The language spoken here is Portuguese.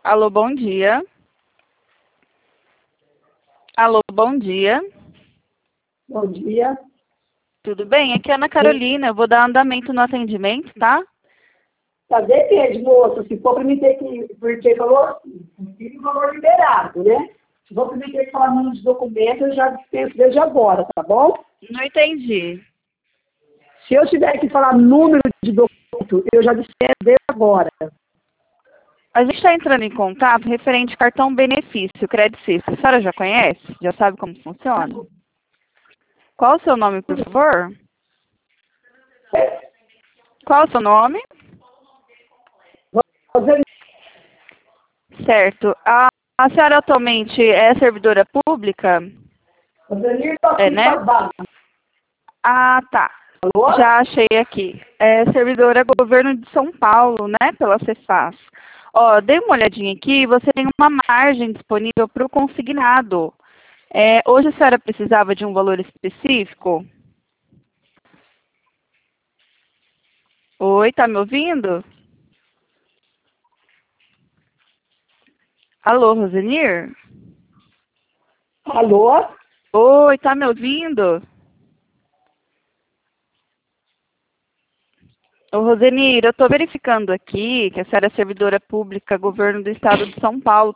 Alô, bom dia. Alô, bom dia. Bom dia. Tudo bem? Aqui é a Ana Carolina. Eu vou dar andamento no atendimento, tá? Tá, depende, moça. Se for para mim ter que... Porque falou um valor liberado, né? Se for para mim ter que falar número de documento, eu já dispenso desde agora, tá bom? Não entendi. Se eu tiver que falar número de documento, eu já dispenso desde agora. A gente está entrando em contato referente ao cartão benefício, Credit System. A senhora já conhece? Já sabe como funciona? Qual o seu nome, por favor? Qual o seu nome? Certo. A senhora atualmente é servidora pública? É, né? Ah, tá. Alô? Já achei aqui. É servidora governo de São Paulo, né? Pela Cefaz. Ó, dei uma olhadinha aqui, você tem uma margem disponível para o consignado. Hoje a senhora precisava de um valor específico? Oi, tá me ouvindo? Alô, Rosenir? Alô? Oi, tá me ouvindo? Ô, Rosenir, eu estou verificando aqui que a senhora é servidora pública, governo do estado de São Paulo.